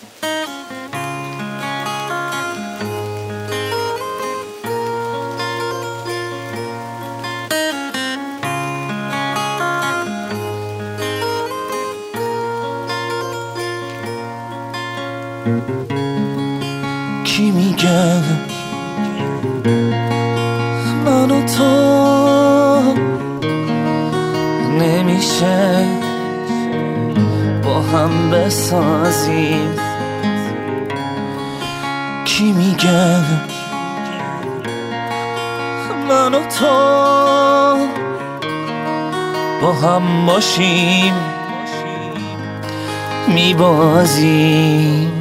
کی میگه من و تو نمیشه با هم بسازیم؟ کی میگه من و تو با هم باشیم میبازیم؟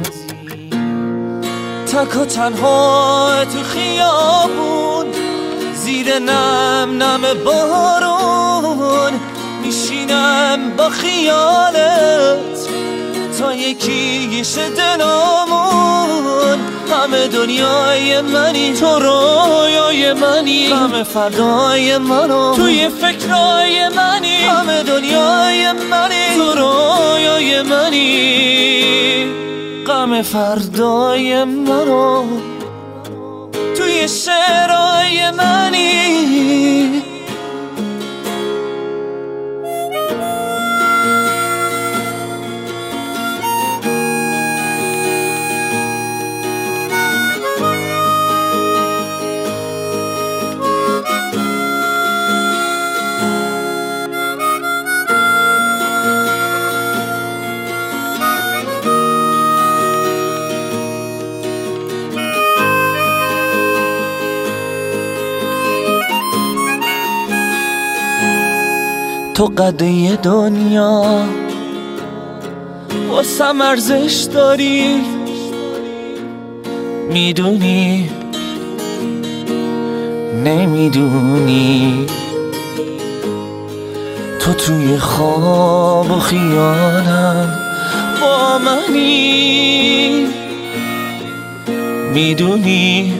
تک و تنها تو خیابون زیر نم نم بارون میشینم با خیالت تا یکیش دلامون. همه دنیای منی، تو رویای منی، همه فردای منو توی فکرای منی. همه دنیای منی، تو رویای منی، غم فردای منو توی شعرهای منی. تو قده دنیا واسم ارزش داری، میدونی نمیدونی؟ تو توی خواب و خیالم با منی، میدونی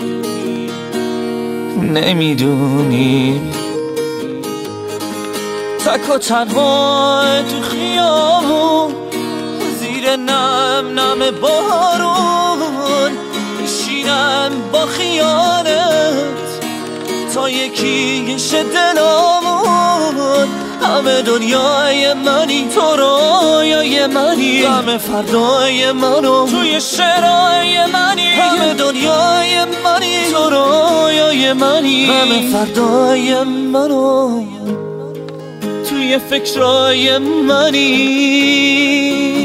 نمیدونی؟ تک و تنها تو خیابون زیر نم نم بارون میشینم با خیالت تا یکیش دلامون. همه دنیای منی، تو رویای منی، همه فردای منو توی شعرهای منی. همه دنیای منی، تو رویای منی، همه فردای منو توی فکرای منی.